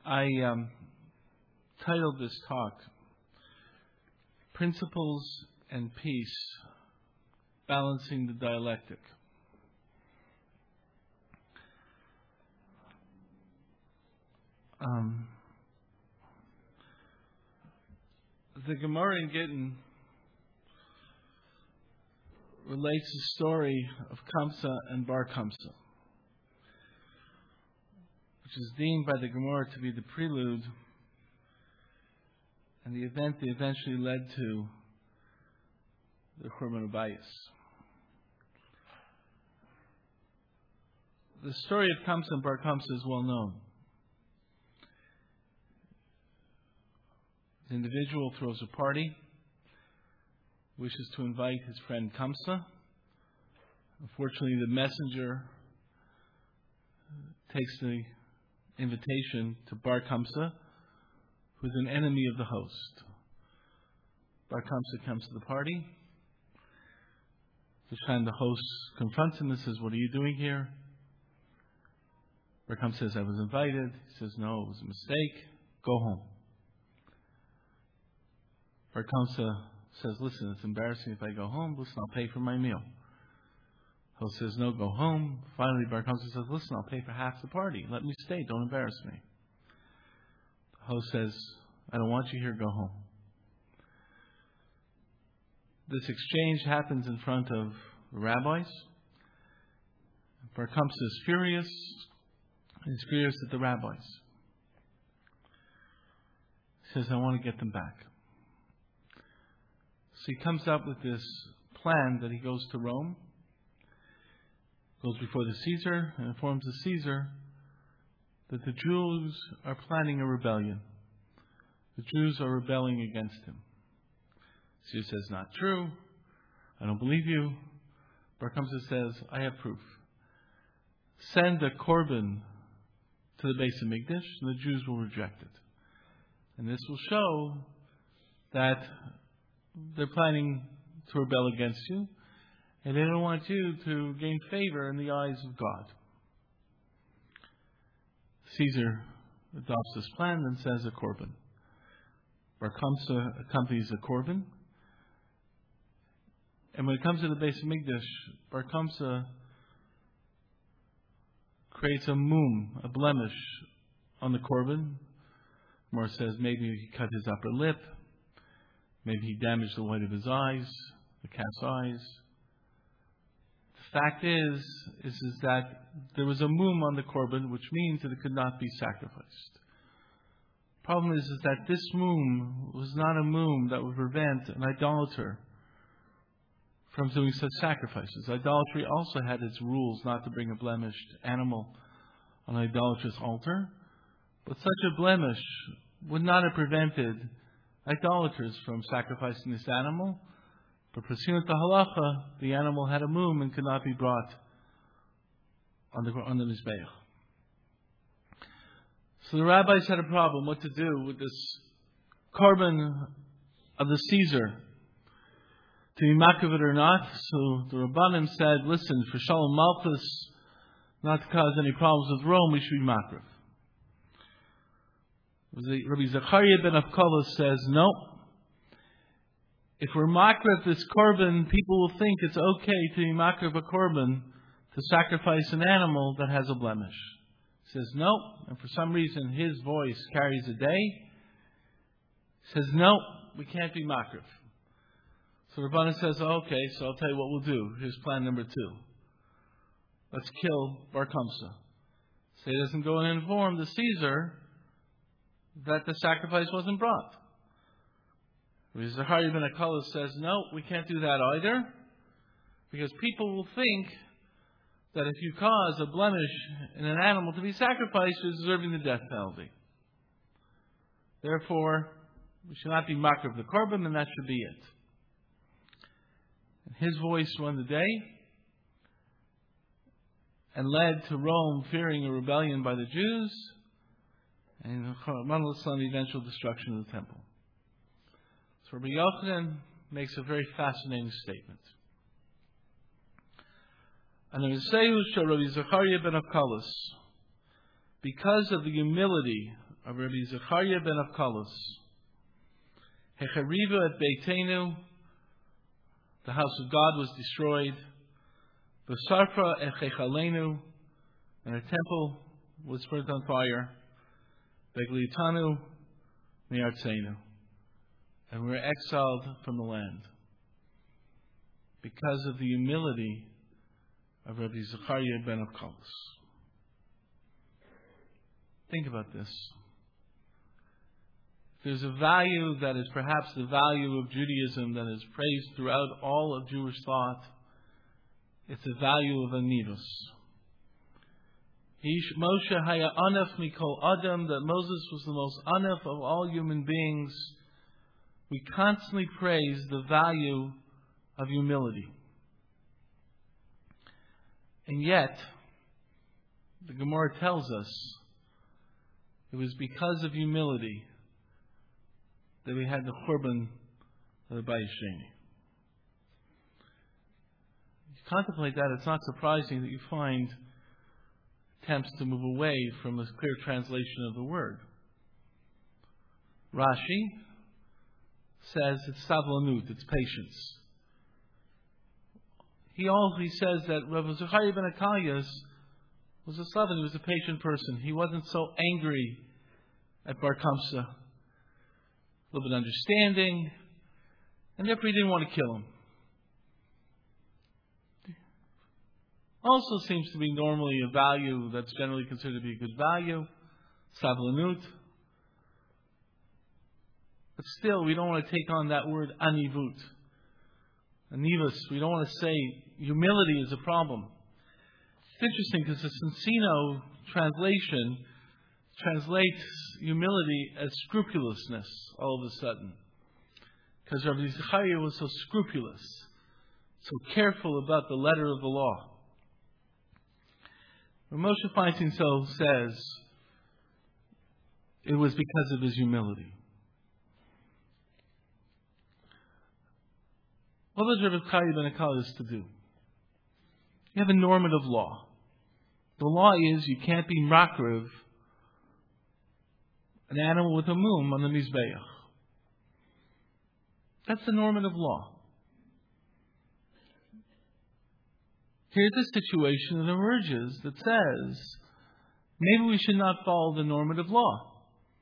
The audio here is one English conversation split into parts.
I titled this talk, Principles and Peace, Balancing the Dialectic. The Gemara in Gittin relates the story of Kamsa and Bar Kamsa, which is deemed by the Gemara to be the prelude and the event that eventually led to the Churban Abayis. The story of Kamsa and Bar Kamsa is well known. The individual throws a party, wishes to invite his friend Kamsa. Unfortunately, the messenger takes the invitation to Bar Kamsa, who is an enemy of the host. Bar Kamsa comes to the party. This time the host confronts him and says, "What are you doing here?" Bar Kamsa says, "I was invited." He says, "No, it was a mistake. Go home." Bar Kamsa says, "Listen, it's embarrassing if I go home. Listen, I'll pay for my meal." Host says, "No, go home." Finally, Bar Kamsa says, "Listen, I'll pay for half the party. Let me stay. Don't embarrass me." The host says, "I don't want you here. Go home." This exchange happens in front of the rabbis. Bar Kamsa is furious. He's furious at the rabbis. He says, "I want to get them back." So he comes up with this plan that he goes to Rome, goes before the Caesar, and informs the Caesar that the Jews are planning a rebellion. The Jews are rebelling against him. Caesar says, "Not true. I don't believe you." Bar Kamsa says, "I have proof. Send a korban to the Beis Hamikdash, and the Jews will reject it. And this will show that they're planning to rebel against you, and they don't want you to gain favor in the eyes of God." Caesar adopts this plan and sends a korban. Bar Kamsa accompanies the korban. And when it comes to the Beis Hamikdash, Bar Kamsa creates a mum, a blemish, on the korban. Gemara says maybe he cut his upper lip. Maybe he damaged the white of his eyes, the calf's eyes. The fact is that there was a mum on the korban, which means that it could not be sacrificed. The problem is that this mum was not a mum that would prevent an idolater from doing such sacrifices. Idolatry also had its rules not to bring a blemished animal on an idolatrous altar, but such a blemish would not have prevented idolaters from sacrificing this animal, but pursuant to halacha, the animal had a mum and could not be brought on the mizbeach. So the rabbis had a problem what to do with this korban of the Caesar, to be makriv it or not. So the Rabbanim said, "Listen, for Shalom Malchus, not to cause any problems with Rome, we should be makriv." Rabbi Zechariah ben Avkala says, "No. If we're makriv this korban, people will think it's okay to be makriv a korban to sacrifice an animal that has a blemish." He says, "No." And for some reason, his voice carries a day. He says, "No, we can't be makriv." So Rabbanan says, "Okay, so I'll tell you what we'll do. Here's plan number 2. Let's kill Bar Kamsa. So he doesn't go and inform the Caesar that the sacrifice wasn't brought." Rabbi Zechariah ben Avkala says, "No, we can't do that either, because people will think that if you cause a blemish in an animal to be sacrificed, you're deserving the death penalty. Therefore, we should not be makriv the korban, and that should be it." And his voice won the day and led to Rome fearing a rebellion by the Jews and the eventual destruction of the temple. So Rabbi Yochanan makes a very fascinating statement. And the Risehu Shel Rabbi Zechariah ben Avkala, because of the humility of Rabbi Zechariah ben Avkalos. Hechariva et Beitenu, the house of God was destroyed. V'sarfa et Chechalenu, and the temple was burnt on fire. Beglitanu mi'artzenu, and we were exiled from the land because of the humility of Rabbi Zechariah ben Avkalos. Think about this. There's a value that is perhaps the value of Judaism that is praised throughout all of Jewish thought. It's the value of anivus. Moshe haya anef mikol adam, that Moses was the most anef of all human beings. We constantly praise the value of humility. And yet, the Gemara tells us it was because of humility that we had the Churban of the Bayis Sheni. You contemplate that, it's not surprising that you find attempts to move away from a clear translation of the word. Rashi says it's savlanut, it's patience. He says that Rabbi Zechariah ben Avkalos was a Slavan, he was a patient person. He wasn't so angry at Bar Kamsa. A little bit understanding, and therefore he didn't want to kill him. Also seems to be normally a value that's generally considered to be a good value, savlanut. But still, we don't want to take on that word anivut. Anivus, we don't want to say humility is a problem. It's interesting because the Cincino translation translates humility as scrupulousness all of a sudden. Because Rabbi Zechariah was so scrupulous, so careful about the letter of the law. When Moshe Feinstein so says, it was because of his humility. What was Rabbi Zechariah ben Avkalos to do? You have a normative law. The law is you can't be makriv an animal with a mum on the Mizbeach. That's the normative law. Here's a situation that emerges that says, maybe we should not follow the normative law.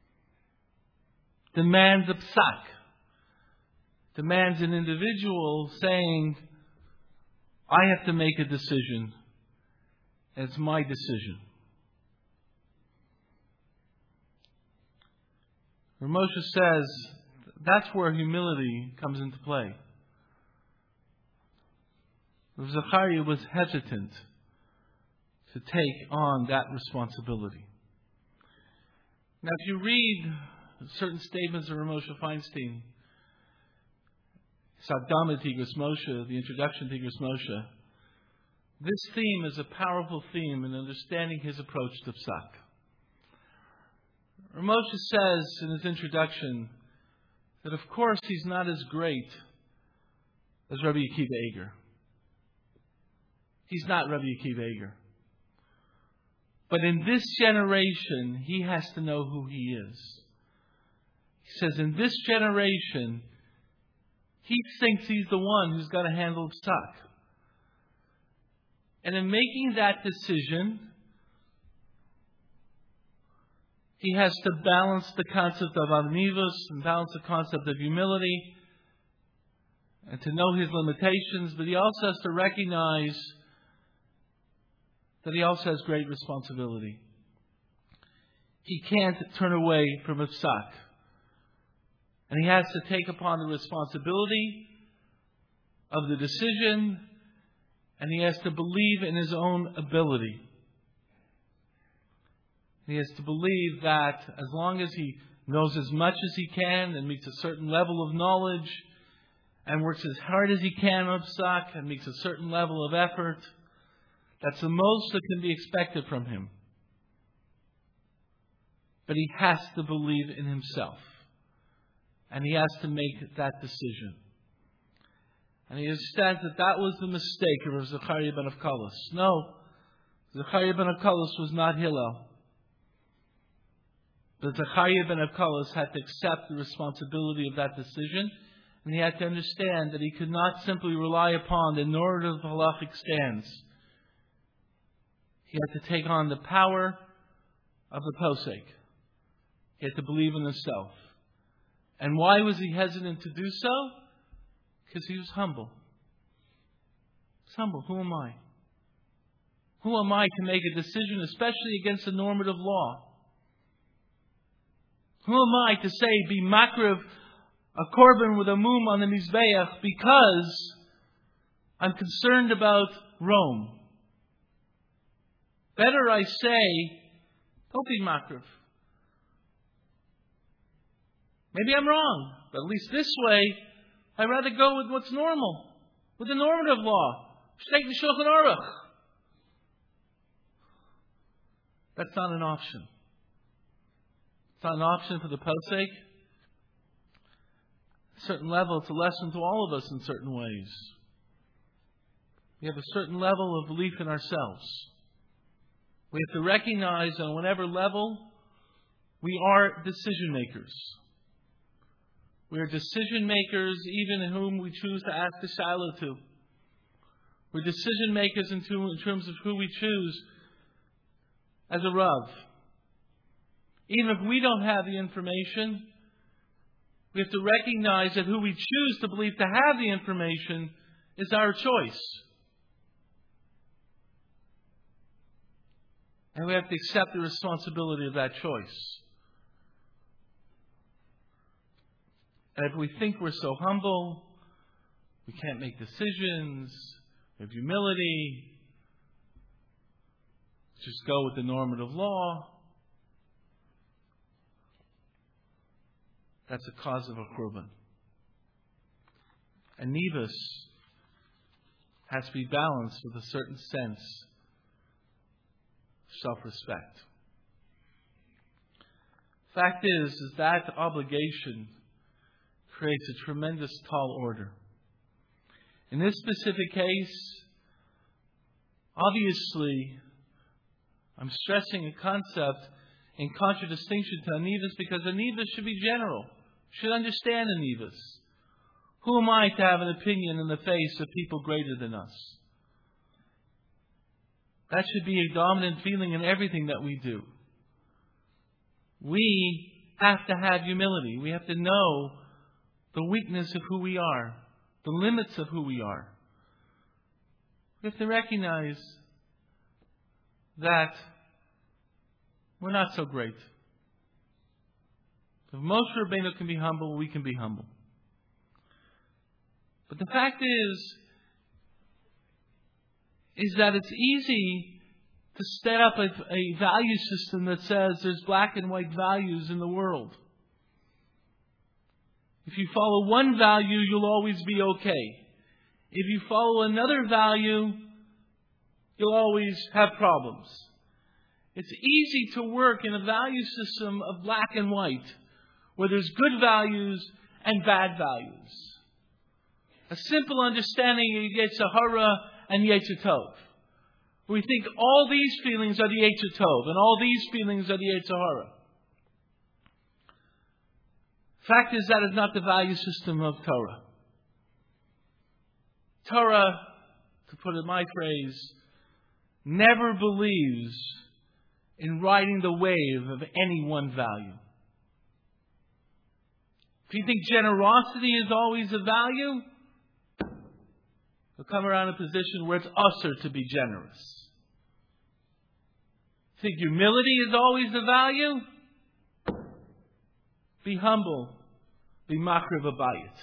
Demands a psak. Demands an individual saying, I have to make a decision. And it's my decision. Where Moshe says, that's where humility comes into play. Zechariah was hesitant to take on that responsibility. Now, if you read certain statements of Moshe Feinstein, Sagdama Tigris Moshe, the introduction to Tigris Moshe, this theme is a powerful theme in understanding his approach to psak. Moshe says in his introduction that of course he's not as great as Rabbi Akiva Eger. He's not Rabbi Akiva Eger. But in this generation, he has to know who he is. He says, in this generation, he thinks he's the one who's got to handle psak. And in making that decision, he has to balance the concept of anivus and balance the concept of humility and to know his limitations, but he also has to recognize that he also has great responsibility. He can't turn away from a psak. And he has to take upon the responsibility of the decision, and he has to believe in his own ability. He has to believe that as long as he knows as much as he can and meets a certain level of knowledge and works as hard as he can on psak and makes a certain level of effort, that's the most that can be expected from him. But he has to believe in himself. And he has to make that decision. And he understands that that was the mistake of Zechariah ben Avkalos. No, Zechariah ben Avkalos was not Hillel. But Zechariah ben Avkalos had to accept the responsibility of that decision, and he had to understand that he could not simply rely upon the normative halachic stance. He had to take on the power of the posek. He had to believe in himself. And why was he hesitant to do so? Because he was humble. He's humble. Who am I? Who am I to make a decision, especially against the normative law? Who am I to say, be makriv a korban with a mum on the mizbeach because I'm concerned about Rome? Better I say, don't be makriv. Maybe I'm wrong, but at least this way, I'd rather go with what's normal, with the normative law. Shteit the Shulchan Aruch. That's not an option. It's not an option for the posek. At a certain level, it's a lesson to all of us in certain ways. We have a certain level of belief in ourselves. We have to recognize on whatever level we are decision makers. We are decision makers even in whom we choose to ask the shiloh to. We're decision makers in terms of who we choose as a Rav. Even if we don't have the information, we have to recognize that who we choose to believe to have the information is our choice. And we have to accept the responsibility of that choice. And if we think we're so humble, we can't make decisions, we have humility, just go with the normative law, that's a cause of a korban. And nivus has to be balanced with a certain sense of self-respect. Fact is that obligation creates a tremendous tall order. In this specific case, obviously, I'm stressing a concept in contradistinction to Anivus because Anivus should be general, should understand Anivus. Who am I to have an opinion in the face of people greater than us? That should be a dominant feeling in everything that we do. We have to have humility. We have to know the weakness of who we are, the limits of who we are. We have to recognize that we're not so great. If Moshe Rabbeinu can be humble, we can be humble. But the fact is that it's easy to set up a value system that says there's black and white values in the world. If you follow one value, you'll always be okay. If you follow another value, you'll always have problems. It's easy to work in a value system of black and white, where there's good values and bad values. A simple understanding of Yetzer Hara and Yetzer Tov. We think all these feelings are the Yetzer Tov, and all these feelings are the Yetzer Hara. Fact is, that is not the value system of Torah. Torah, to put it in my phrase, never believes in riding the wave of any one value. If you think generosity is always a value, you'll come around a position where it's usher to be generous. Think humility is always a value? Be humble. Be makriv abayit.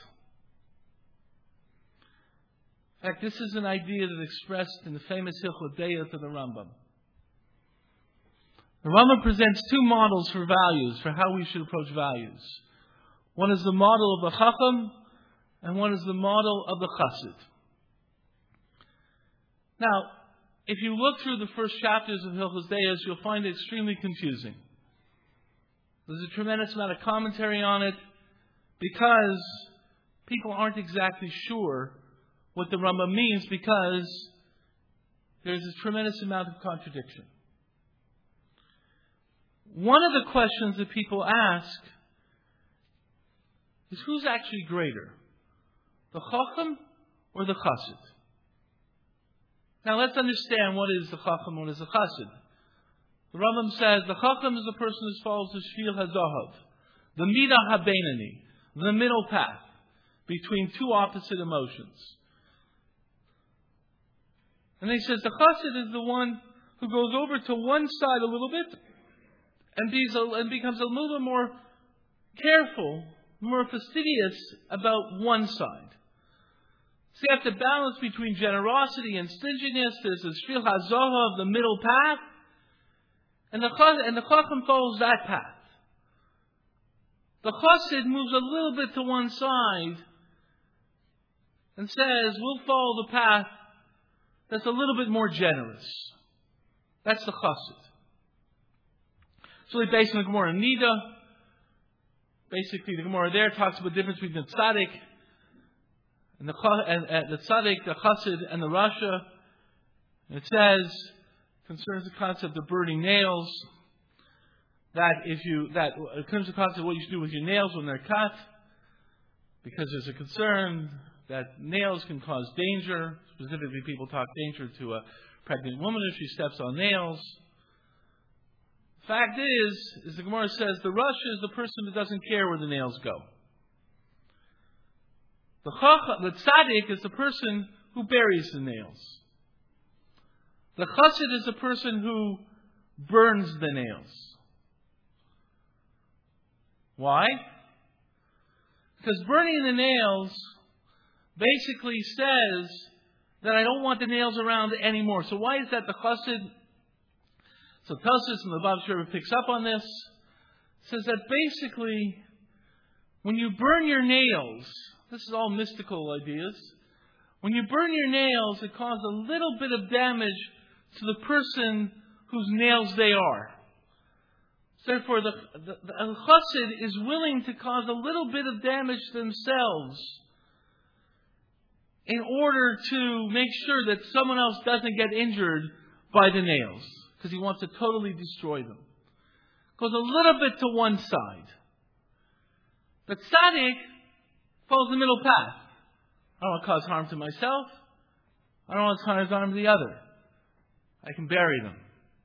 In fact, this is an idea that's expressed in the famous Hilchot Deah to the Rambam. The Rambam presents two models for values, for how we should approach values. One is the model of the Chacham, and one is the model of the Chassid. Now, if you look through the first chapters of Hilchot Deah, you'll find it extremely confusing. There's a tremendous amount of commentary on it because people aren't exactly sure what the Rambam means, because there's a tremendous amount of contradiction. one of the questions that people ask is who's actually greater, the Chacham or the Chassid? Now let's understand what is the Chacham and what is the Chassid. The Rambam says the Chacham is the person who follows the Shvil HaZahav, the Midah HaBeinani, the middle path between two opposite emotions. And he says the Chassid is the one who goes over to one side a little bit and becomes a little bit more careful, more fastidious about one side. So you have to balance between generosity and stinginess. There's the Shvil HaZahav, the middle path, and the Chacham follows that path. The Chassid moves a little bit to one side and says, we'll follow the path that's a little bit more generous. That's the Chassid. So based on the Gemara in Nida, basically the Gemara there talks about the difference between the Tzaddik and the Tzaddik, the Chassid, and the Rasha. It says, concerns the concept of burning nails, it comes to the concept of what you should do with your nails when they're cut, because there's a concern that nails can cause danger. Specifically, people talk danger to a pregnant woman if she steps on nails. The fact is, as the Gemara says, the Rasha is the person who doesn't care where the nails go. The Tzaddik is the person who buries the nails. The Chassid is the person who burns the nails. Why? Because burning the nails basically says that I don't want the nails around anymore. So why is that the Chassid? So Tosfos and the Bab Shira picks up on this. Says that basically, when you burn your nails, this is all mystical ideas. When you burn your nails, it causes a little bit of damage to the person whose nails they are. Therefore, the Chassid is willing to cause a little bit of damage to themselves in order to make sure that someone else doesn't get injured by the nails, because he wants to totally destroy them. Goes a little bit to one side. The Tzaddik follows the middle path. I don't want to cause harm to myself. I don't want to cause harm to the other. I can bury them.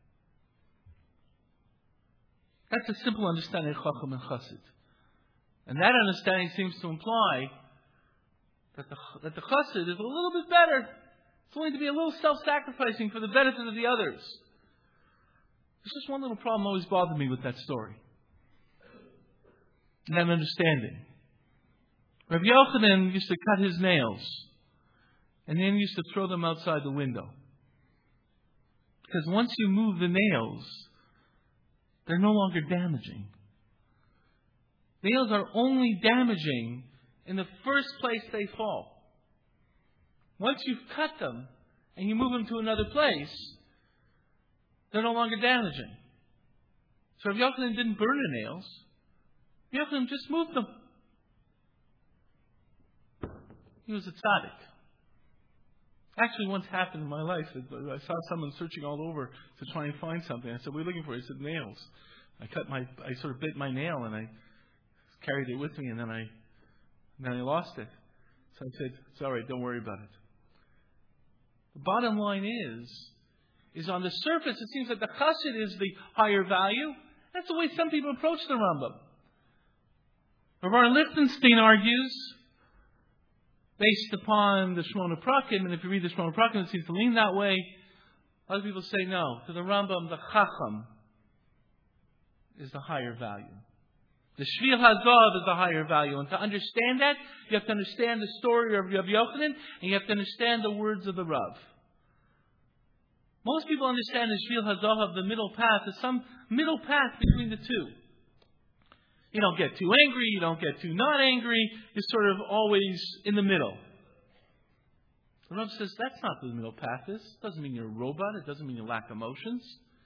That's a simple understanding of Chacham and Chassid. And that understanding seems to imply that the Chassid is a little bit better. It's willing to be a little self-sacrificing for the benefit of the others. There's just one little problem always bothered me with that story. And that understanding. Rabbi Yochanan used to cut his nails and then used to throw them outside the window. Because once you move the nails, they're no longer damaging. Nails are only damaging in the first place they fall. Once you've cut them and you move them to another place, they're no longer damaging. So Rabbi Yochanan didn't burn the nails. Rabbi Yochanan just moved them. He was a tzaddik. Actually, once happened in my life, I saw someone searching all over to try and find something. I said, "What are you looking for?" He said, "Nails." I sort of bit my nail and I carried it with me, and then I lost it. So I said, "It's all right. Don't worry about it." The bottom line is on the surface, it seems that the Chassid is the higher value. That's the way some people approach the Rambam. Rav Lichtenstein argues, based upon the Shmona Prakim, and if you read the Shmona Prakim, it seems to lean that way. Other people say no. To the Rambam, the Chacham is the higher value. The Shvil HaZahav is the higher value. And to understand that, you have to understand the story of Rabbi Yochanan, and you have to understand the words of the Rav. Most people understand the Shvil HaZahav, the middle path, as some middle path between the two. You don't get too angry, you don't get too not angry, you're sort of always in the middle. The Rav says that's not what the middle path is. It doesn't mean you're a robot, it doesn't mean you lack emotions.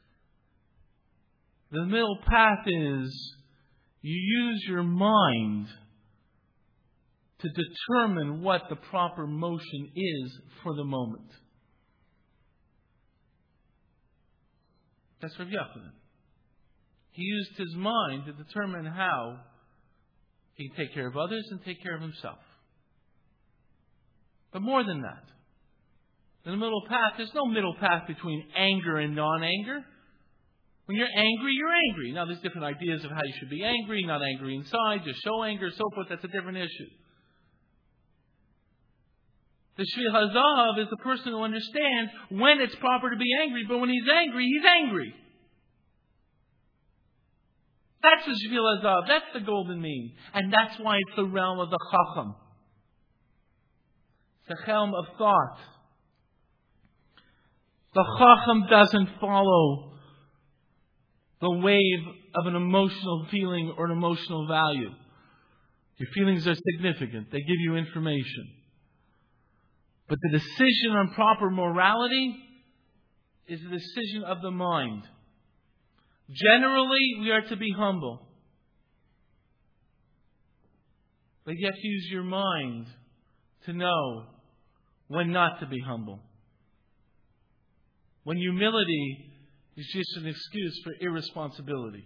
The middle path is you use your mind to determine what the proper motion is for the moment. That's Rav Yochanan. he used his mind to determine how he can take care of others and take care of himself. But more than that, in the middle path, there's no middle path between anger and non-anger. When you're angry, you're angry. Now, there's different ideas of how you should be angry, not angry inside, just show anger, so forth. That's a different issue. The Shvil HaZahav is the person who understands when it's proper to be angry, but when he's angry, he's angry. That's the Shvil HaZahav. That's the golden mean. And that's why it's the realm of the Chacham. It's the realm of thought. The Chacham doesn't follow the wave of an emotional feeling or an emotional value. Your feelings are significant. They give you information. But the decision on proper morality is the decision of the mind. Generally, we are to be humble. But you have to use your mind to know when not to be humble. When humility is just an excuse for irresponsibility.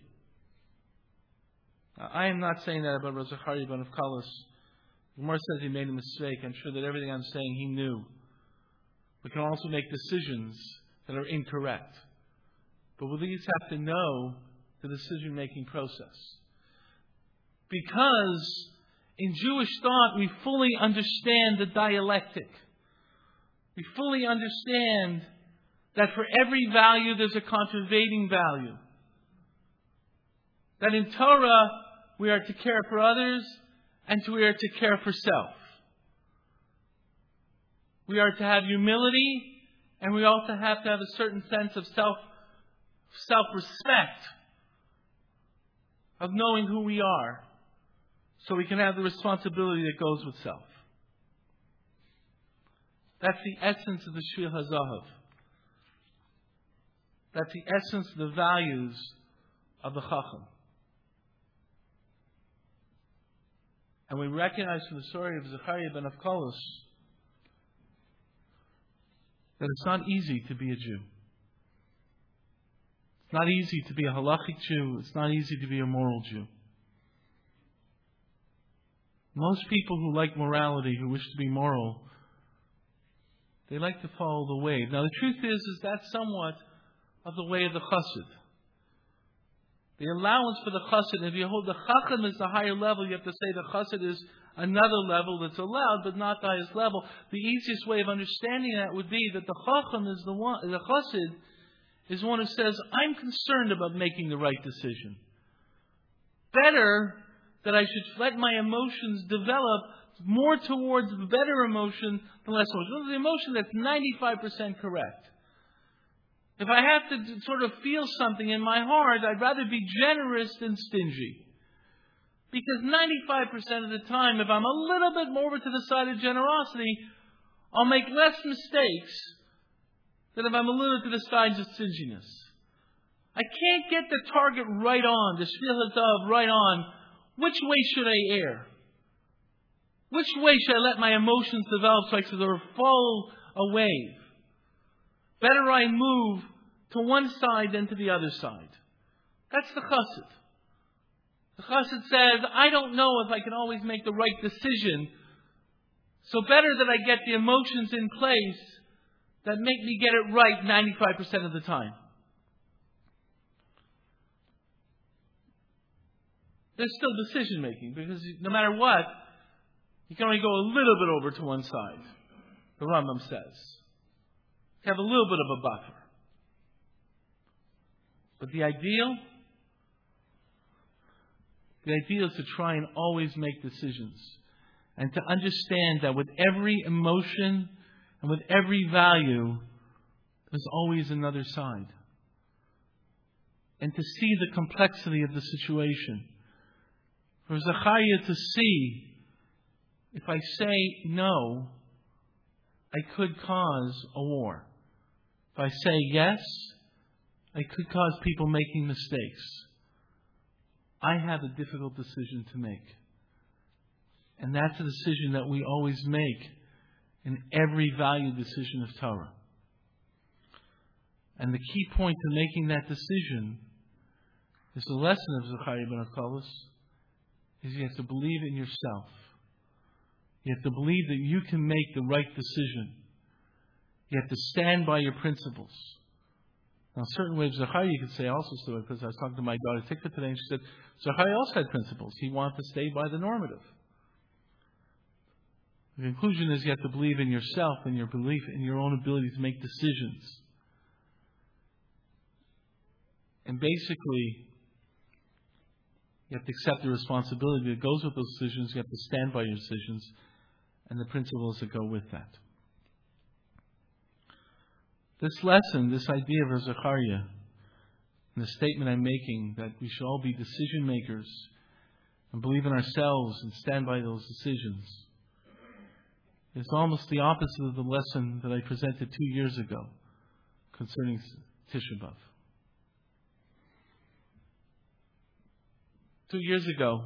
Now, I am not saying that about Rav Zachariah ben Avkalos. Gemara says he made a mistake. I'm sure that everything I'm saying he knew. We can also make decisions that are incorrect. But we at least have to know the decision-making process. Because in Jewish thought, we fully understand the dialectic. We fully understand that for every value, there's a contravailing value. That in Torah, we are to care for others and we are to care for self. We are to have humility and we also have to have a certain sense of self-respect, of knowing who we are, so we can have the responsibility that goes with self. That's the essence of the Shvil HaZahav. That's the essence of the values of the Chacham. And we recognize from the story of Zechariah ben Avkalos that it's not easy to be a Jew. It's not easy to be a halachic Jew. It's not easy to be a moral Jew. Most people who like morality, who wish to be moral, they like to follow the wave. Now the truth is that's somewhat of the way of the chassid. The allowance for the chassid, if you hold the chacham as the higher level, you have to say the chassid is another level that's allowed, but not the highest level. The easiest way of understanding that would be that the chacham is the chassid is one who says, I'm concerned about making the right decision. Better that I should let my emotions develop more towards the better emotion than less emotion. The emotion that's 95% correct. If I have to sort of feel something in my heart, I'd rather be generous than stingy. Because 95% of the time, if I'm a little bit more to the side of generosity, I'll make less mistakes than if I'm a little to the side of stinginess. I can't get the target right on, the Shvil HaZahav right on. Which way should I err? Which way should I let my emotions develop so I can sort of follow a wave? Better I move to one side than to the other side. That's the chassid. The chassid says, I don't know if I can always make the right decision, so better that I get the emotions in place that make me get it right 95% of the time. There's still decision making, because no matter what, you can only go a little bit over to one side, the Rambam says. Have a little bit of a buffer. But the ideal is to try and always make decisions. And to understand that with every emotion and with every value, there's always another side. And to see the complexity of the situation. For Zechariah to see, if I say no, I could cause a war. If I say yes, I could cause people making mistakes. I have a difficult decision to make. And that's a decision that we always make in every value decision of Torah. And the key point to making that decision is the lesson of Zechariah ben Avkalos is you have to believe in yourself. You have to believe that you can make the right decision. You have to stand by your principles. Now, certain ways Zechariah, you could say, also stood it, because I was talking to my daughter Tikva today, and she said, Zechariah also had principles. He wanted to stay by the normative. The conclusion is you have to believe in yourself and your belief in your own ability to make decisions. And basically, you have to accept the responsibility that goes with those decisions. You have to stand by your decisions and the principles that go with that. This lesson, this idea of Zechariah, and the statement I'm making that we should all be decision makers and believe in ourselves and stand by those decisions, is almost the opposite of the lesson that I presented 2 years ago concerning Tisha B'Av. 2 years ago,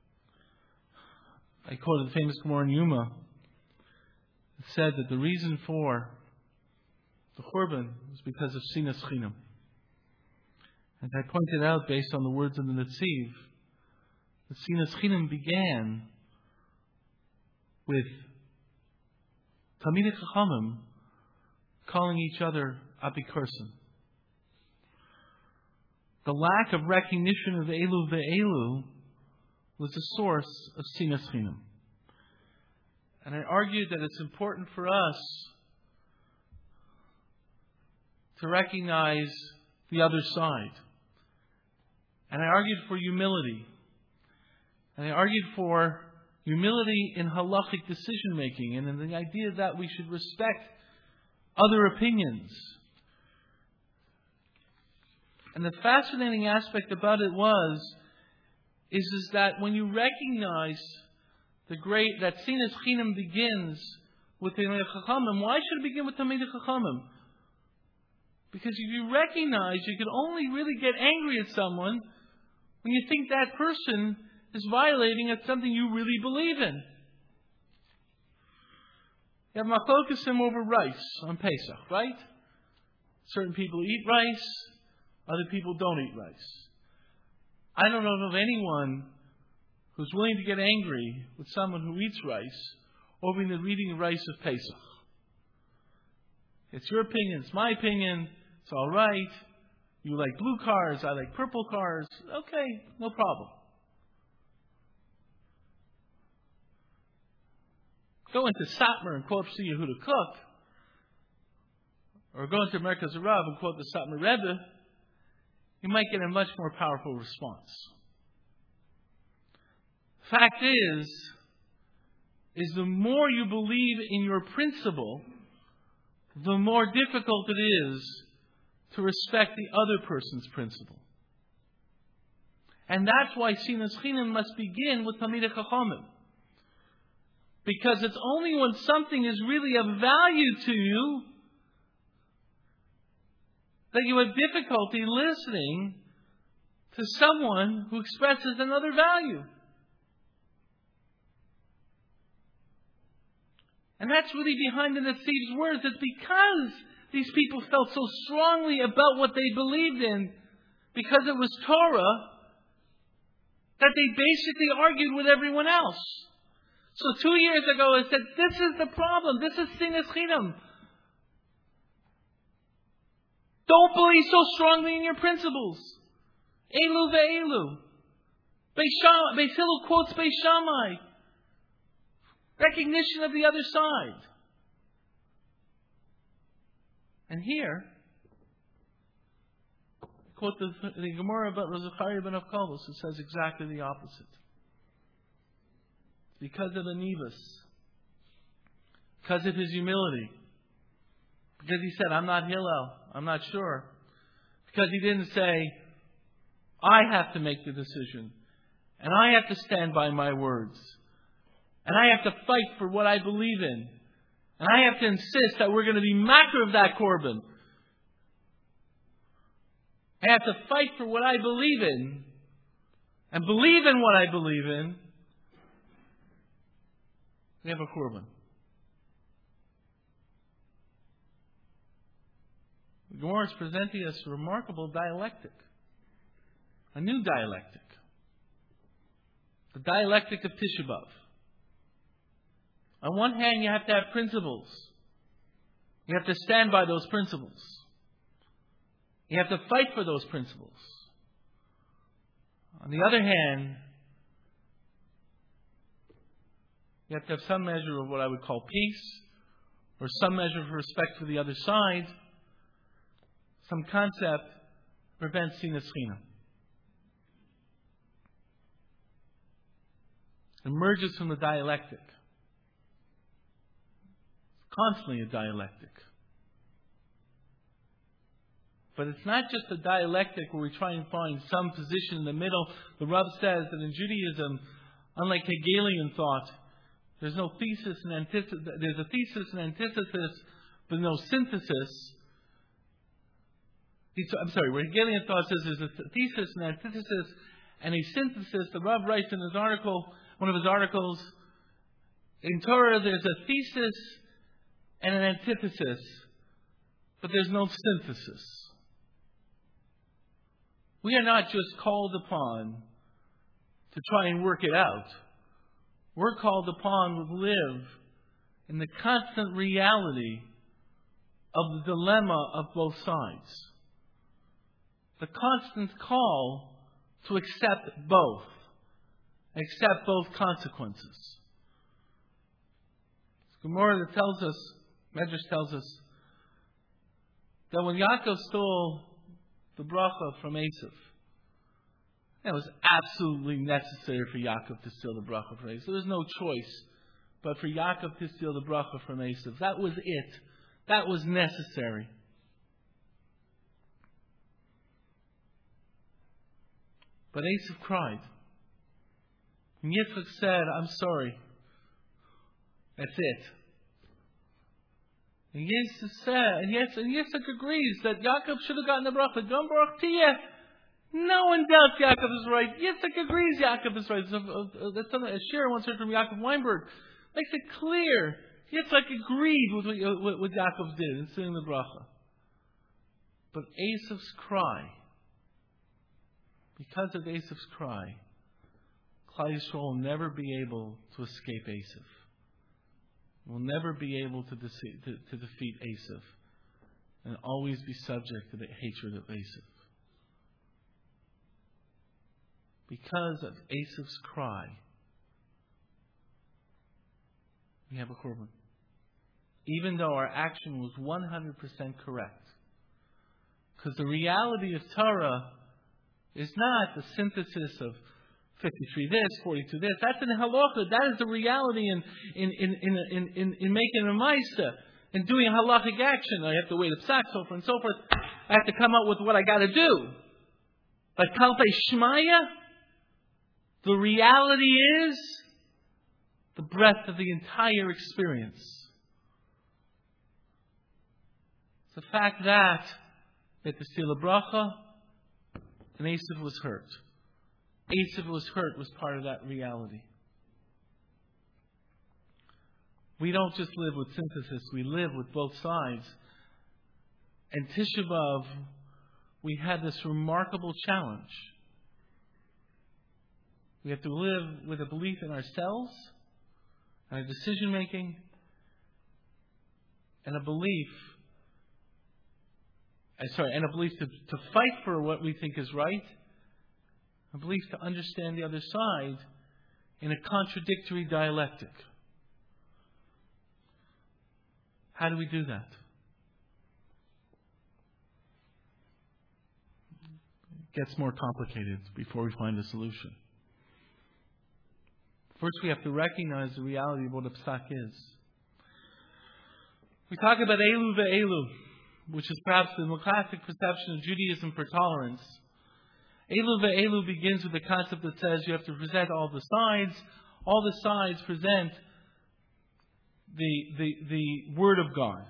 I quoted the famous Gemara in Yuma. It said that the reason for the Churban was because of Sinas Chinam. And I pointed out, based on the words of the Netziv, that Sinas Chinam began with Talmidei Chachamim calling each other Apikursim. The lack of recognition of Elu ve'Elu was the source of Sinas Chinam. And I argued that it's important for us to recognize the other side. And I argued for humility. And I argued for humility in halachic decision making and in the idea that we should respect other opinions. And the fascinating aspect about it is that when you recognize that Sinas Chinam begins with Talmidei Chachamim, why should it begin with Talmidei Chachamim? Because if you recognize, you can only really get angry at someone when you think that person is violating at something you really believe in. You have machokesim over rice on Pesach, right? Certain people eat rice, other people don't eat rice. I don't know of anyone who's willing to get angry with someone who eats rice over the eating rice of Pesach. It's your opinion, it's my opinion, it's all right. You like blue cars, I like purple cars. Okay, no problem. Go into Satmar and quote Psi Yehuda Kook, or go into Merkaz Rav and quote the Satmar Rebbe, you might get a much more powerful response. Fact is the more you believe in your principle, the more difficult it is to respect the other person's principle. And that's why Sinas Chinam must begin with Talmidei Chachamim. Because it's only when something is really of value to you that you have difficulty listening to someone who expresses another value. And that's really behind the Netziv's words. It's because these people felt so strongly about what they believed in, because it was Torah, that they basically argued with everyone else. So 2 years ago I said, this is the problem. This is Sinas Chinam. Don't believe so strongly in your principles. Elu ve'elu. Beis Hillel quotes Beis Shammai. Recognition of the other side. And here, I quote the Gemara about Zechariah ben Avkalos. It says exactly the opposite. Because of the Nivus. Because of his humility. Because he said, I'm not Hillel. I'm not sure. Because he didn't say, I have to make the decision. And I have to stand by my words. And I have to fight for what I believe in. And I have to insist that we're going to be makar of that korban. I have to fight for what I believe in. And believe in what I believe in. We have a korban. The Gemara is presenting us a remarkable dialectic. a new dialectic. The dialectic of Tisha B'Av. On one hand, you have to have principles. You have to stand by those principles. You have to fight for those principles. On the other hand, you have to have some measure of what I would call peace, or some measure of respect for the other side, some concept prevents sinas chinam. Emerges from the dialectic. Constantly a dialectic. But it's not just a dialectic where we try and find some position in the middle. The Rav says that in Judaism, unlike Hegelian thought, there's no thesis and antithesis. There's a thesis and antithesis, but no synthesis. Where Hegelian thought says there's a thesis and antithesis and a synthesis. The Rav writes in his article, one of his articles, in Torah there's a thesis and an antithesis, but there's no synthesis. We are not just called upon to try and work it out. We're called upon to live in the constant reality of the dilemma of both sides. The constant call to accept both consequences. Gemara that tells us, Medrash tells us, that when Yaakov stole the bracha from Esav, it was absolutely necessary for Yaakov to steal the bracha from Esav. There was no choice but for Yaakov to steal the bracha from Esav. That was it. That was necessary. But Esav cried. And Yitzchak said, I'm sorry. That's it. And Yitzchak said, and Yitzchak agrees that Yaakov should have gotten the bracha. Don't baruch tiyeh. No one doubts Yaakov is right. Yitzchak agrees Yaakov is right. That's something a share once heard from Yaakov Weinberg. Makes it clear. Yitzchak agreed with what Yaakov did in singing the bracha. But Esav's cry, because of Esav's cry, Klal Yisrael will never be able to escape Esav. Will never be able to defeat Esav, and always be subject to the hatred of Esav. Because of Esav's cry, we have a korban. Even though our action was 100% correct. Because the reality of Torah is not the synthesis of 53 this, 42 this. That's in halacha. That is the reality in making a ma'isa, in doing halachic action. I have to wait a psak, so forth and so forth. I have to come up with what I got to do. But kalpei shmaya, the reality is the breadth of the entire experience. It's the fact that the steal a bracha, and Esav was hurt. Esav was hurt was part of that reality. We don't just live with synthesis, we live with both sides. And Tisha B'Av, we had this remarkable challenge. We have to live with a belief in ourselves, and our decision making, and a belief to fight for what we think is right, a belief to understand the other side in a contradictory dialectic. How do we do that? It gets more complicated before we find a solution. First, we have to recognize the reality of what a psak is. We talk about elu ve'elu, which is perhaps the more classic perception of Judaism for tolerance. Elu ve'elu begins with the concept that says you have to present all the sides. All the sides present the Word of God.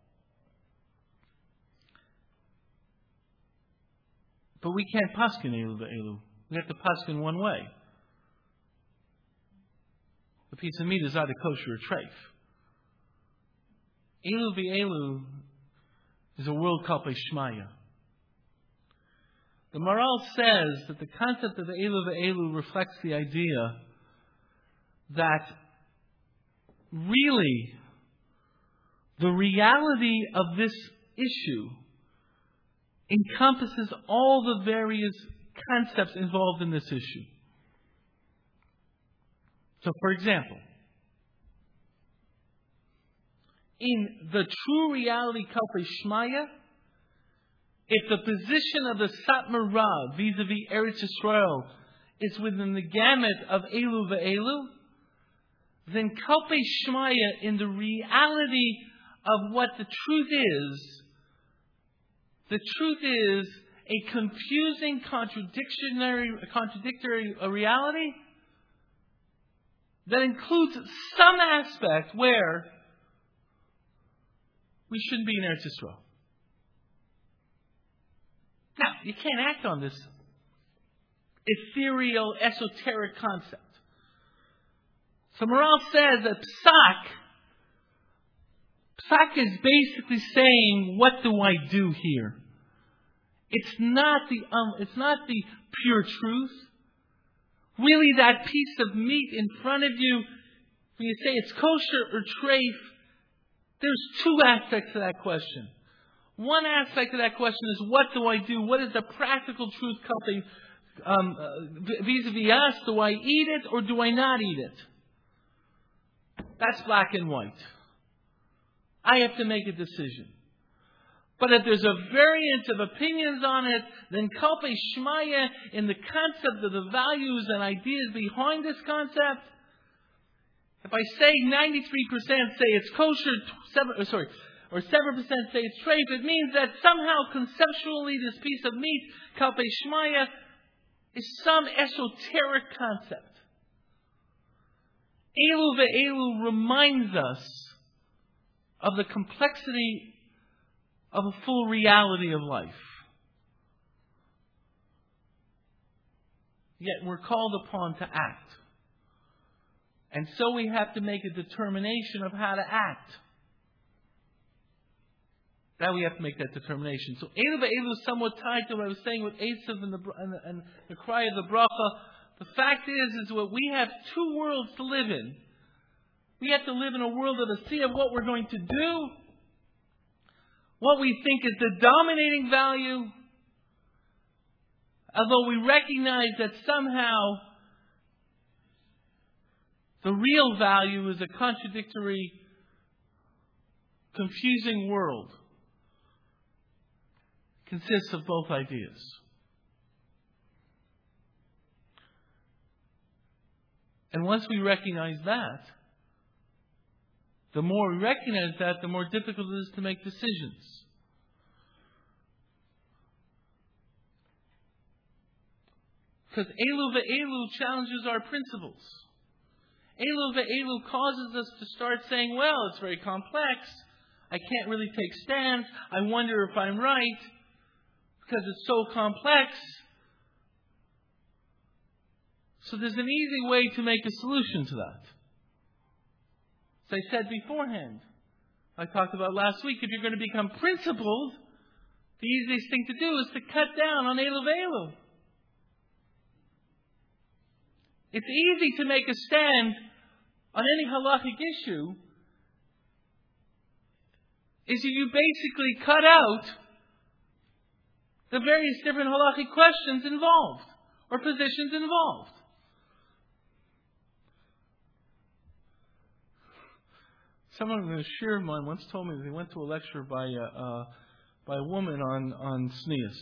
But we can't paskin elu ve'elu. We have to paskin one way. The piece of meat is either kosher or treif. Elu ve'elu is a world kalpei shmaya. The Maharal says that the concept of the Elu Ve'elu reflects the idea that really the reality of this issue encompasses all the various concepts involved in this issue. So, for example, in the true reality Kalpei Shmaya, if the position of the Satmar Rav vis-a-vis Eretz Yisrael is within the gamut of Elu Ve'elu, then Kalpei Shmaya, in the reality of what the truth is a confusing, contradictory reality that includes some aspect where we shouldn't be in Eretz Yisrael. Now, you can't act on this ethereal, esoteric concept. So Maharal says that Psak is basically saying, what do I do here? It's not the pure truth. Really, that piece of meat in front of you, when you say it's kosher or treif, there's two aspects to that question. One aspect of that question is, what do I do? What is the practical truth vis-a-vis us? Do I eat it or do I not eat it? That's black and white. I have to make a decision. But if there's a variance of opinions on it, then Kalpei Shmaya, in the concept of the values and ideas behind this concept, if I say 93% say it's kosher, or 7% say it's treif, it means that somehow conceptually this piece of meat, Kalpei Shmaya, is some esoteric concept. Elu Ve'elu reminds us of the complexity of a full reality of life. Yet we're called upon to act. And so we have to make a determination of how to act. Now we have to make that determination. So Elu Ve'elu is somewhat tied to what I was saying with Esav and the cry of the bracha. The fact is that we have two worlds to live in. We have to live in a world of the sea of what we're going to do, what we think is the dominating value, although we recognize that somehow the real value is a contradictory, confusing world. It consists of both ideas. And once we recognize that, the more we recognize that, the more difficult it is to make decisions. Because Elu Ve'elu challenges our principles. Elu Ve'elu causes us to start saying, well, it's very complex. I can't really take stands. I wonder if I'm right. Because it's so complex. So there's an easy way to make a solution to that. As I said beforehand, I talked about last week, if you're going to become principled, the easiest thing to do is to cut down on Elu Ve'elu. It's easy to make a stand on any halachic issue is you basically cut out the various different halachic questions involved or positions involved. Someone in a shir of mine once told me that they went to a lecture by a woman on tznius.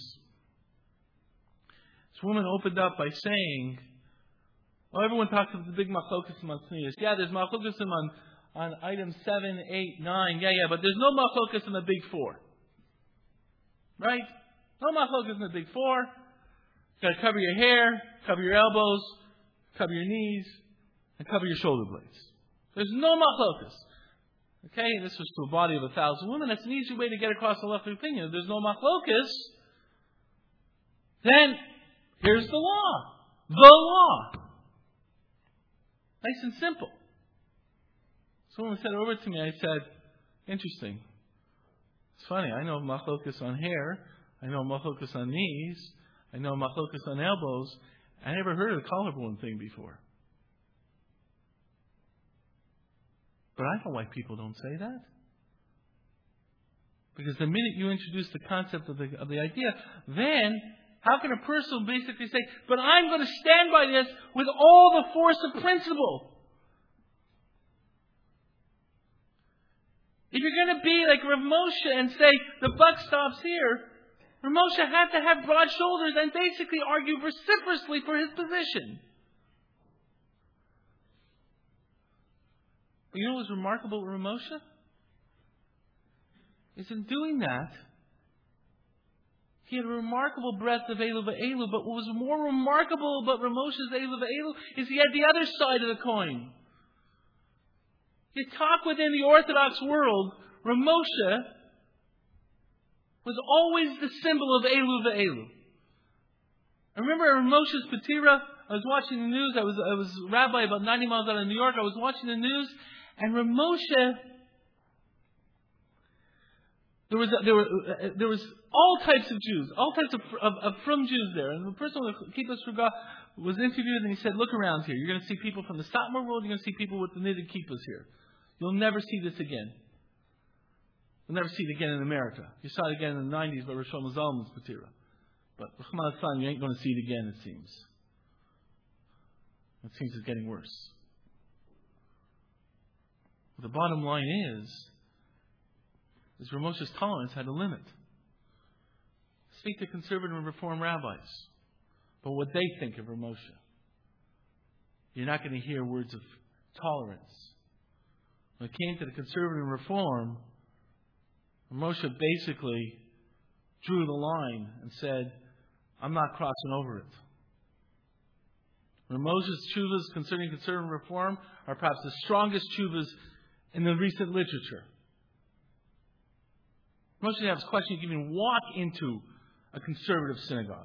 This woman opened up by saying, "Oh, everyone talks about the big machlokesim on tznius. Yeah, there's machlokesim on items 7, 8, 9. Yeah, but there's no machlokesim in the big four, right? No machlokesim in the big four. You got to cover your hair, cover your elbows, cover your knees, and cover your shoulder blades. There's no machlokesim." Okay, this was to a body of 1,000 women. That's an easy way to get across the left opinion. If there's no machlokas, then here's the law. The law. Nice and simple. Someone said over to me, I said, interesting. It's funny, I know machlokas on hair. I know machlokas on knees. I know machlokas on elbows. I never heard of the collarbone thing before. But I know why people don't say that. Because the minute you introduce the concept of the idea, then how can a person basically say, but I'm going to stand by this with all the force of principle? If you're going to be like Rav Moshe and say, the buck stops here, Rav Moshe had to have broad shoulders and basically argue vociferously for his position. But you know what was remarkable with Rav Moshe? Is in doing that, he had a remarkable breadth of Elu V'Elu, but what was more remarkable about Rav Moshe's Elu V'Elu is he had the other side of the coin. You talk within the Orthodox world, Rav Moshe was always the symbol of Elu V'Elu. I remember Rav Moshe's Patira, I was watching the news, I was a rabbi about 90 miles out of New York, I was watching the news, and Rav Moshe, there was all types of Jews, all types of from Jews there. And the person with Kippah Sruga was interviewed and he said, look around here. You're going to see people from the Satmar world, you're going to see people with the knitted kippahs here. You'll never see this again. You'll never see it again in America. You saw it again in the 90s by Rosh Hashanah Zalman's Patira. But Rahman al-San, you ain't going to see it again, it seems. It seems it's getting worse. But the bottom line is Rav Moshe's tolerance had a limit. Speak to conservative and reform rabbis about what they think of Rav Moshe. You're not going to hear words of tolerance. When it came to the conservative and reform, Rav Moshe basically drew the line and said, I'm not crossing over it. Rav Moshe's tshuvas concerning conservative and reform are perhaps the strongest tshuvas in the recent literature. Most of you have this question, you can even walk into a conservative synagogue.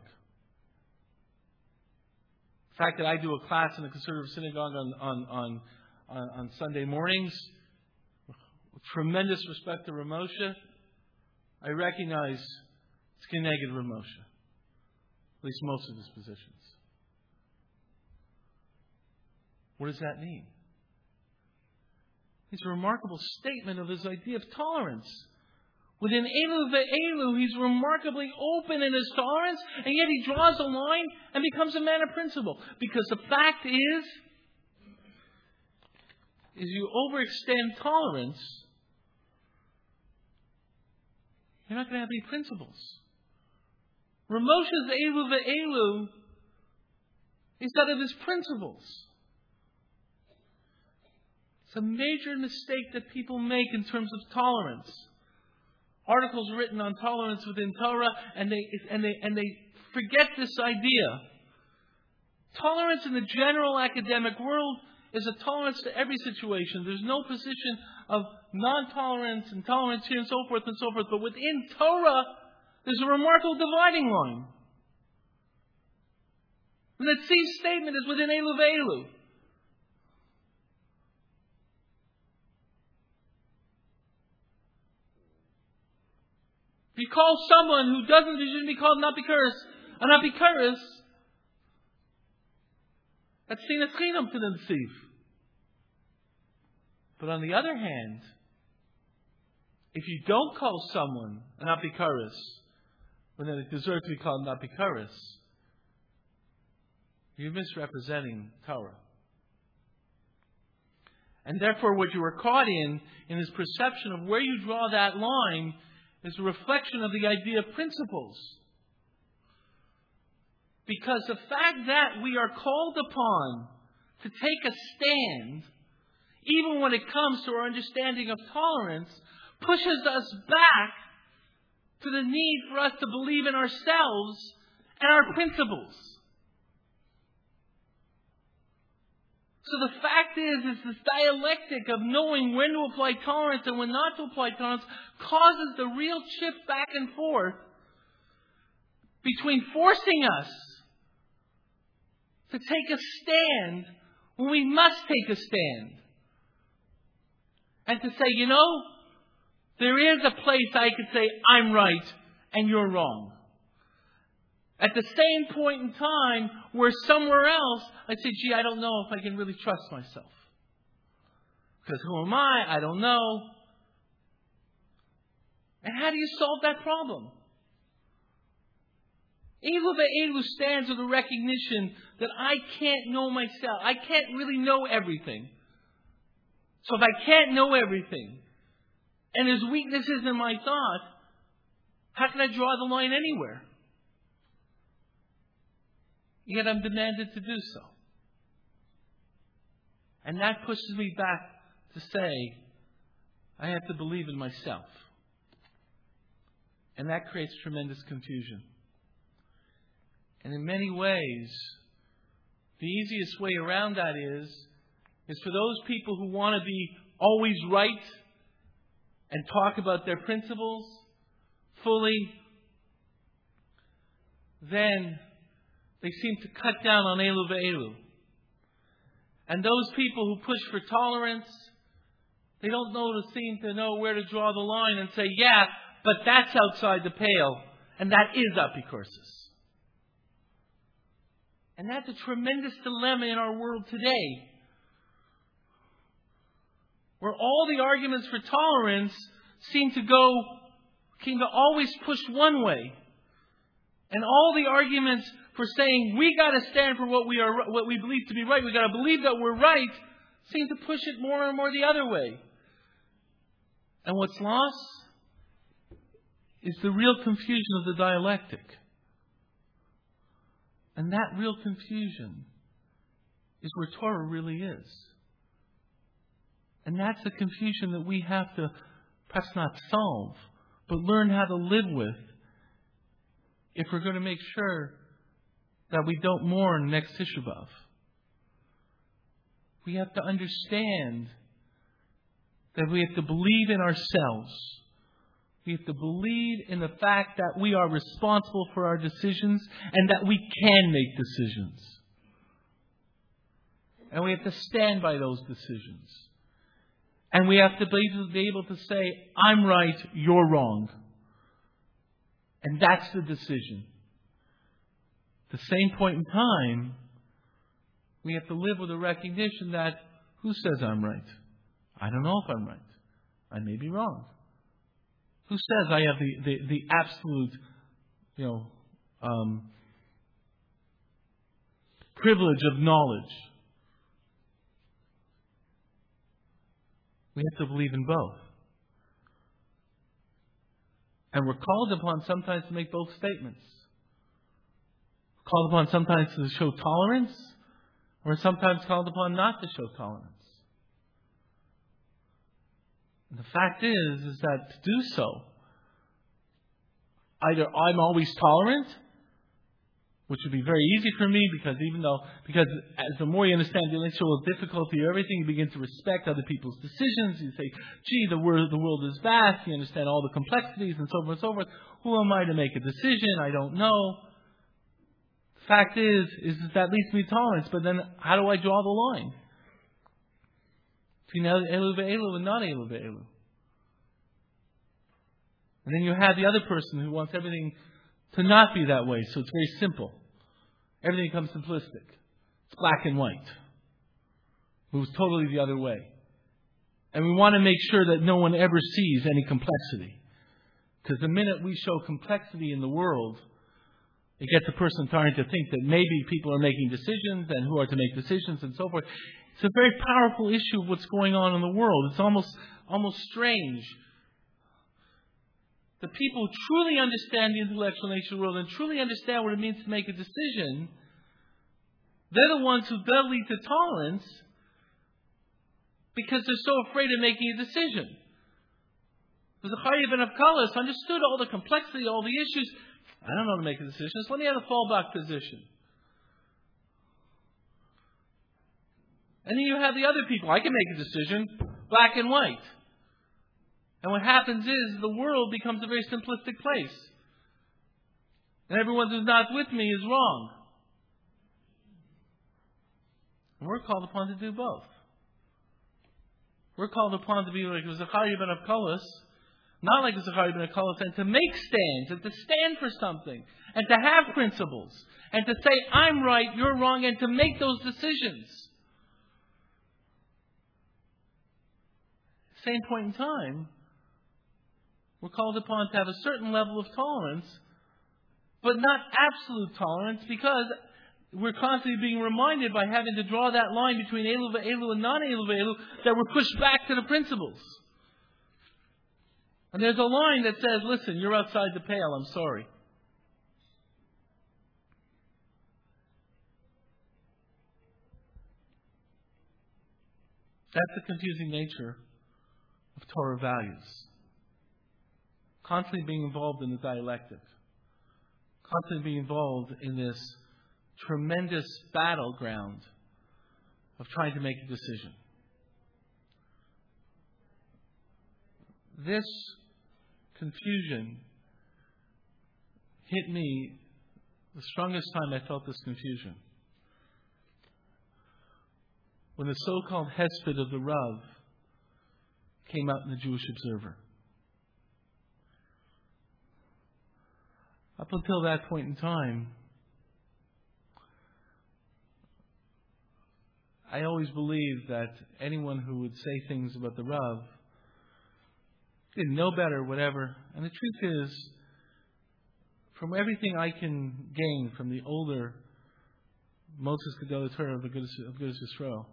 The fact that I do a class in a conservative synagogue on Sunday mornings, with tremendous respect to Rav Moshe, I recognize it's connected Rav Moshe. At least most of his positions. What does that mean? It's a remarkable statement of his idea of tolerance. Within Elu V'Elu, he's remarkably open in his tolerance, and yet he draws a line and becomes a man of principle. Because the fact is you overextend tolerance, you're not going to have any principles. Rav Moshe's Elu V'Elu is that of his principles. It's a major mistake that people make in terms of tolerance. Articles written on tolerance within Torah, and they forget this idea. Tolerance in the general academic world is a tolerance to every situation. There's no position of non-tolerance and tolerance here and so forth and so forth. But within Torah, there's a remarkable dividing line. And that same statement is within Elu V'Elu. If you call someone who shouldn't be called Napikaris, a Napikaris, that's Sinas Chinam to the thief. But on the other hand, if you don't call someone an Apikaris when they deserve to be called an Apikaris, you're misrepresenting Torah. And therefore what you are caught in this perception of where you draw that line, is a reflection of the idea of principles. Because the fact that we are called upon to take a stand, even when it comes to our understanding of tolerance, pushes us back to the need for us to believe in ourselves and our principles. So the fact is this dialectic of knowing when to apply tolerance and when not to apply tolerance causes the real shift back and forth between forcing us to take a stand when we must take a stand. And to say, there is a place I could say, I'm right and you're wrong. At the same point in time where somewhere else I say, gee, I don't know if I can really trust myself. Because who am I? I don't know. And how do you solve that problem? Eilu ve'elu stands with the recognition that I can't know myself. I can't really know everything. So if I can't know everything, and there's weaknesses in my thought, how can I draw the line anywhere? Yet I'm demanded to do so. And that pushes me back to say, I have to believe in myself. And that creates tremendous confusion. And in many ways, the easiest way around that is for those people who want to be always right and talk about their principles fully, then they seem to cut down on Eilu ve'elu. And those people who push for tolerance, they don't seem to know where to draw the line and say, yeah, but that's outside the pale, and that is apikoursis. And that's a tremendous dilemma in our world today, where all the arguments for tolerance seem to always push one way. And all the arguments for saying we got to stand for what we believe to be right, we got to believe that we're right, seem to push it more and more the other way. And what's lost is the real confusion of the dialectic. And that real confusion is where Torah really is. And that's the confusion that we have to perhaps not solve, but learn how to live with if we're going to make sure that we don't mourn next Tisha B'Av. We have to understand that we have to believe in ourselves. We have to believe in the fact that we are responsible for our decisions and that we can make decisions. And we have to stand by those decisions. And we have to be able to say, I'm right, you're wrong. And that's the decision. At the same point in time, we have to live with a recognition that, who says I'm right? I don't know if I'm right. I may be wrong. Who says I have the absolute, privilege of knowledge? We have to believe in both. And we're called upon sometimes to make both statements. We're called upon sometimes to show tolerance. We're sometimes called upon not to show tolerance. And the fact is that to do so, either I'm always tolerant, which would be very easy for me because as the more you understand the intellectual difficulty of everything, you begin to respect other people's decisions. You say, gee, the world is vast. You understand all the complexities and so forth and so forth. Who am I to make a decision? I don't know. The fact is that leads me to tolerance. But then how do I draw the line? Between Eilu ve'elu and not Eilu ve'elu. And then you have the other person who wants everything to not be that way. So it's very simple. Everything becomes simplistic. It's black and white. Moves totally the other way. And we want to make sure that no one ever sees any complexity. Because the minute we show complexity in the world, it gets a person starting to think that maybe people are making decisions and who are to make decisions and so forth. It's a very powerful issue of what's going on in the world. It's almost strange. The people who truly understand the intellectual nature of the world and truly understand what it means to make a decision, they're the ones who better lead to tolerance because they're so afraid of making a decision. The Zechariah ben Avkalos understood all the complexity, all the issues. I don't know how to make a decision, so let me have a fallback position. And then you have the other people. I can make a decision, black and white. And what happens is the world becomes a very simplistic place. And everyone who's not with me is wrong. And we're called upon to do both. We're called upon to be like Zechariah ben Avkalos, not like the Zechariah ben Akolos, and to make stands, and to stand for something, and to have principles, and to say, I'm right, you're wrong, and to make those decisions. Same point in time, we're called upon to have a certain level of tolerance, but not absolute tolerance, because we're constantly being reminded by having to draw that line between Elu ve'elu and non-Elu ve'elu that we're pushed back to the principles. And there's a line that says, listen, you're outside the pale, I'm sorry. That's the confusing nature of Torah values. Constantly being involved in the dialectic. Constantly being involved in this tremendous battleground of trying to make a decision. This confusion hit me the strongest time I felt this confusion. When the so-called Hesped of the Rav came out in the Jewish Observer. Up until that point in time, I always believed that anyone who would say things about the Rav didn't know better, whatever. And the truth is, from everything I can gain from the older Moses Gedolei Torah of Agudas Yisrael,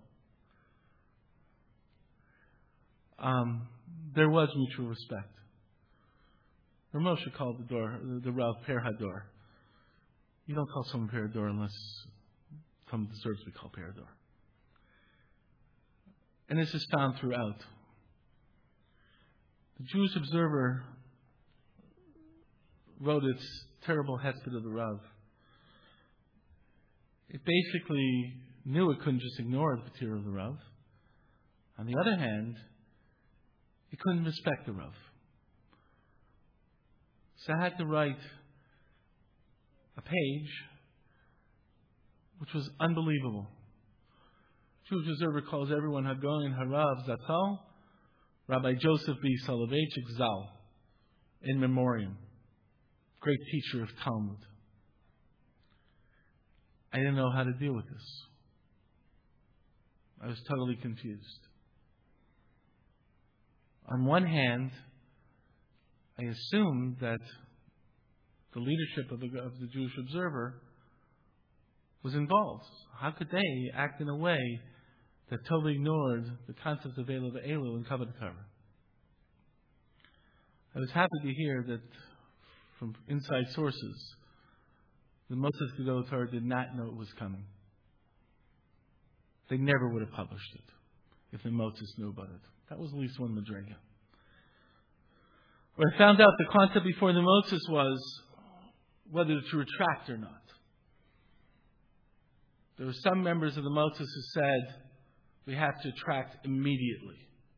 there was mutual respect. Moshe called the Rav Per Hador. You don't call someone Per Hador unless someone deserves to be called Per Hador. And this is found throughout. The Jewish Observer wrote its terrible Hesped of the Rav. It basically knew it couldn't just ignore the material of the Rav. On the other hand, it couldn't respect the Rav. So I had to write a page which was unbelievable. Jewish Observer calls everyone Hagoyin Harav Zatzal, Rabbi Joseph B. Soloveitchik Zal, in memoriam. Great teacher of Talmud. I didn't know how to deal with this. I was totally confused. On one hand, I assumed that the leadership of the Jewish Observer was involved. How could they act in a way that totally ignored the concept of Elu ve'elu in Kabbalah Torah? I was happy to hear that from inside sources, the Moses Gedolei Torah did not know it was coming. They never would have published it if the Moses knew about it. That was at least one madrega. What I found out, the concept before the Moses was whether to retract or not. There were some members of the Moses who said we have to retract immediately.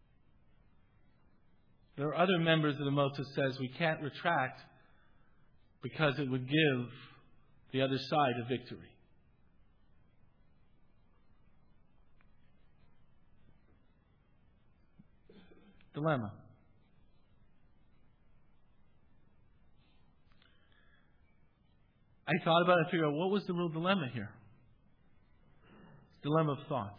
There are other members of the Moses who says we can't retract because it would give the other side a victory. Dilemma. I thought about it and figured out what was the real dilemma here. Dilemma of thought.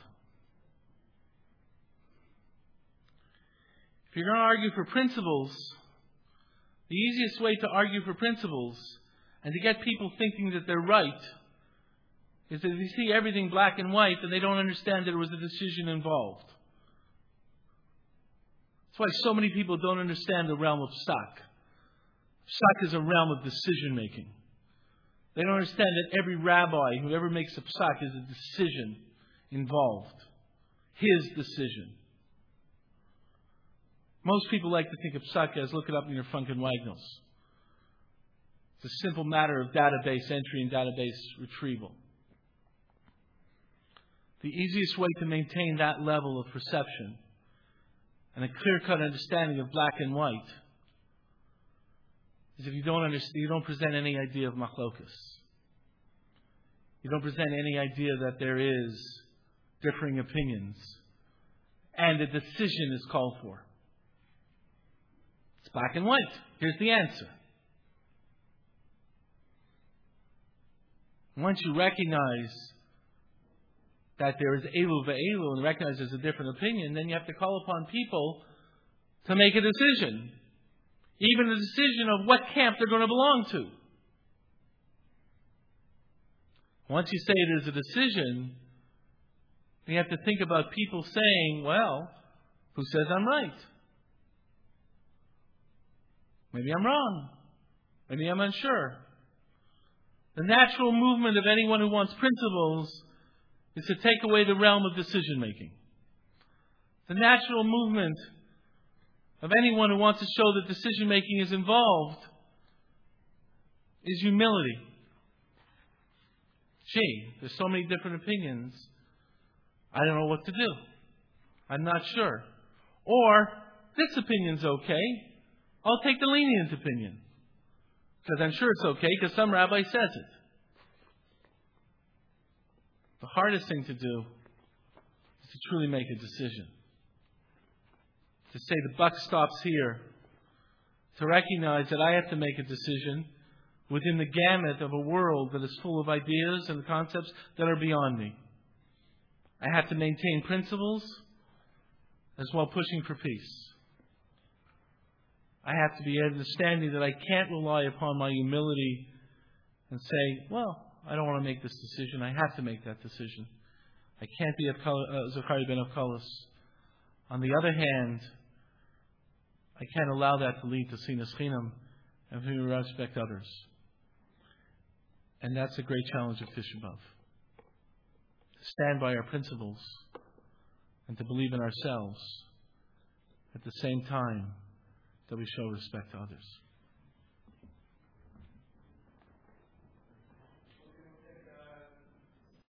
If you're going to argue for principles, the easiest way to argue for principles and to get people thinking that they're right is that they see everything black and white and they don't understand that there was a decision involved. That's why so many people don't understand the realm of Psak. Psak is a realm of decision making. They don't understand that every rabbi who ever makes a Psak is a decision involved. His decision. Most people like to think of Psak as look it up in your Funkin' Wagnalls. It's a simple matter of database entry and database retrieval. The easiest way to maintain that level of perception and a clear-cut understanding of black and white is if you don't present any idea of machlokus. You don't present any idea that there is differing opinions and a decision is called for. It's black and white. Here's the answer. Once you recognize that there is Elu ve'elu and recognize there's a different opinion, then you have to call upon people to make a decision. Even a decision of what camp they're going to belong to. Once you say it is a decision, you have to think about people saying, well, who says I'm right? Maybe I'm wrong. Maybe I'm unsure. The natural movement of anyone who wants principles is to take away the realm of decision making. The natural movement of anyone who wants to show that decision making is involved is humility. Gee, there's so many different opinions. I don't know what to do. I'm not sure. Or, this opinion's okay. I'll take the lenient opinion. Because I'm sure it's okay, because some rabbi says it. The hardest thing to do is to truly make a decision. To say the buck stops here. To recognize that I have to make a decision within the gamut of a world that is full of ideas and concepts that are beyond me. I have to maintain principles as well pushing for peace. I have to be understanding that I can't rely upon my humility and say, well, I don't want to make this decision. I have to make that decision. I can't be Zachariah ben Avkalos. On the other hand, I can't allow that to lead to sinas chinam and to respect others. And that's a great challenge of Tisha B'Av. To stand by our principles and to believe in ourselves at the same time that we show respect to others.